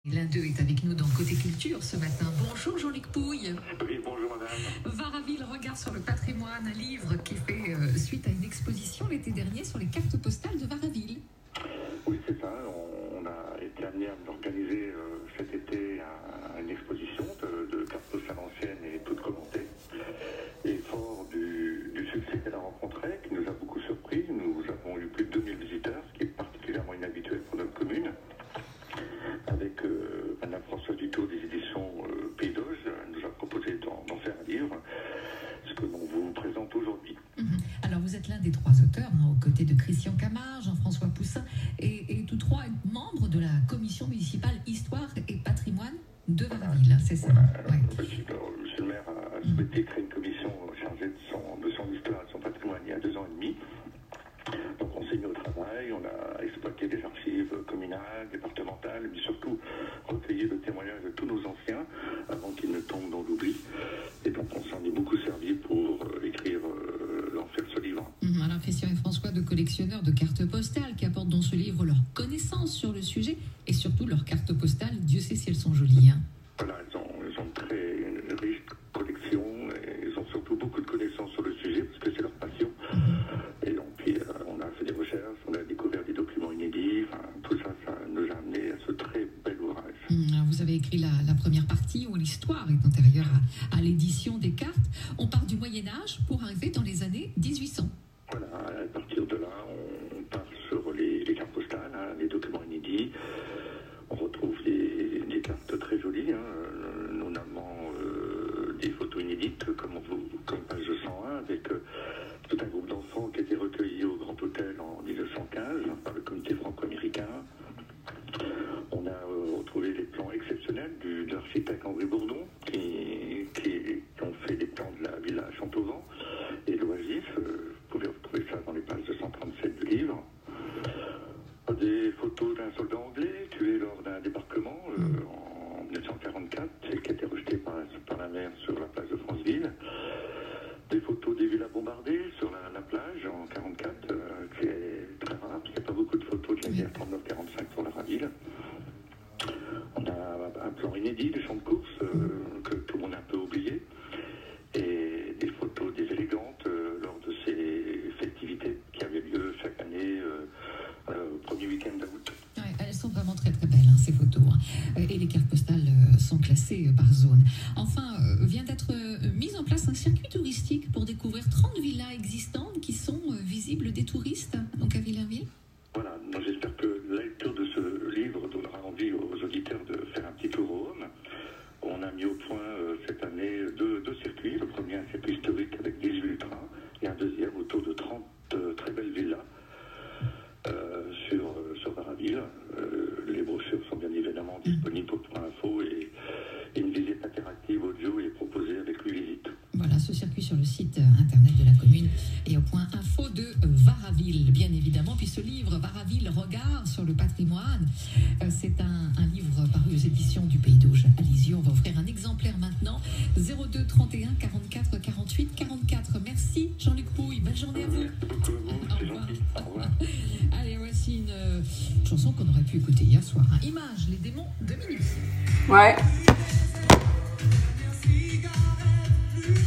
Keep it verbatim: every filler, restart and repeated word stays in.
L'un d'eux est avec nous dans Côté Culture ce matin. Bonjour Jean-Luc Pouille. Oui, bonjour madame. Varaville, regard sur le patrimoine, un livre qui fait euh, suite à une exposition l'été dernier sur les cartes postales de Varaville. Oui, c'est ça. On, on a été amené à organiser euh, cet été un, une exposition de, de cartes postales anciennes et toutes commentées. Et fort du, du succès qu'elle a rencontré, qui nous a beaucoup surpris, nous avons eu plus de deux mille visiteurs, ce qui est particulièrement inhabituel pour notre commune. Avec euh, Madame Françoise Dutot des éditions euh, Pays d'Auge, elle nous a proposé d'en, d'en faire un livre, ce que l'on vous présente aujourd'hui. Mmh. Alors vous êtes l'un des trois auteurs, hein, aux côtés de Christian Camard, Jean-François Poussin, et, et tous trois membres de la commission municipale Histoire et Patrimoine de Varaville, c'est ça? Voilà. Ouais. Monsieur, monsieur le maire a souhaité créer une commission chargée de son, de son histoire et de son patrimoine il y a deux ans et demi. Donc on s'est mis au travail, on a exploité des archives communales, départementales, mais surtout recueilli le témoignage de tous nos anciens avant qu'ils ne tombent dans l'oubli. Et donc on s'en est beaucoup servi pour euh, écrire, euh, en faire ce livre. Mmh, alors Christian et François, deux collectionneurs de cartes postales qui apportent dans ce livre leur connaissance sur le sujet et surtout leurs cartes postales, Dieu sait si elles sont jolies. Hein. Voilà, elles ont, elles ont une très riche collection et ils ont surtout beaucoup de connaissances sur le sujet parce que c'est leur passion. Mmh. Et donc puis euh, on a fait des recherches, on a découvert des documents inédits, enfin, tout ça, ça nous a amené à ce très bel ouvrage. Mmh, alors vous avez écrit la, la première partie où l'histoire est antérieure à, à l'édition des cartes. On part du Moyen-Âge pour arriver dans les années dix-huit cents. Voilà, à partir de là, on part sur les, les cartes postales, hein, les documents inédits. On retrouve des, des cartes très jolies, hein, notamment euh, des photos inédites, comme, vous, comme page cent un, avec euh, tout un groupe d'enfants qui a été recueillis au Grand Hôtel en mille neuf cent quinze par le comité franco-américain. On a euh, retrouvé les plans exceptionnels du, de l'architecte André Bourdon, qui, qui, qui ont fait les plans de la villa Champtovent et l'Oasis. Euh, vous pouvez retrouver ça dans les pages deux cent trente-sept du livre. Des photos d'un soldat anglais tué lors d'un débarquement euh, en mille neuf cent quarante-quatre, celle qui a été rejetée par, par la mer sur la plage de Franceville. Des photos des villas bombardées sur la, la plage en quarante-quatre, euh, qui est très rare, parce qu'il n'y a pas beaucoup de photos de la guerre trente-neuf quarante-cinq sur la Varaville. On a un plan inédit des champs de course euh, que tout le monde a un peu oublié. Et des photos des élégantes euh, lors de ces festivités qui avaient lieu chaque année euh, euh, au premier week-end d'août. Ouais, elles sont vraiment très très belles, hein, ces photos. Hein. Et les cartes postales euh, sont classées euh, par zone. Enfin, euh, vient d'être euh, mis en place un circuit touristique pour découvrir trente villas existantes qui sont euh, visibles des touristes, donc à Villerville. Voilà, moi j'espère que la lecture de ce livre donnera envie aux auditeurs de faire un petit tour au home. On a mis au point euh, cette année deux, deux circuits. Le premier, un circuit historique avec dix-huit ultras, et un deuxième autour de trente euh, très belles villas euh, sur, euh, sur Varaville. Euh, les brochures sont bien évidemment disponibles pour Point Info et, et une visite interactive audio est proposée avec huit visites. Voilà, ce circuit sur le site internet de la commune et au Point Info de Varaville, bien évidemment. Puis ce livre, Varaville, regard sur le patrimoine, euh, c'est un, un livre paru aux éditions du Pays d'Auge. Allez-y, on va offrir un exemplaire maintenant. zéro deux trente et un quarante-quatre quarante-huit quarante-quatre. Merci Jean-Luc Pouille, belle journée à vous. Merci beaucoup à vous, c'est gentil. Au revoir. Allez, voici une euh, chanson qu'on aurait pu écouter hier soir. Hein. Image, les démons de minuit. Ouais.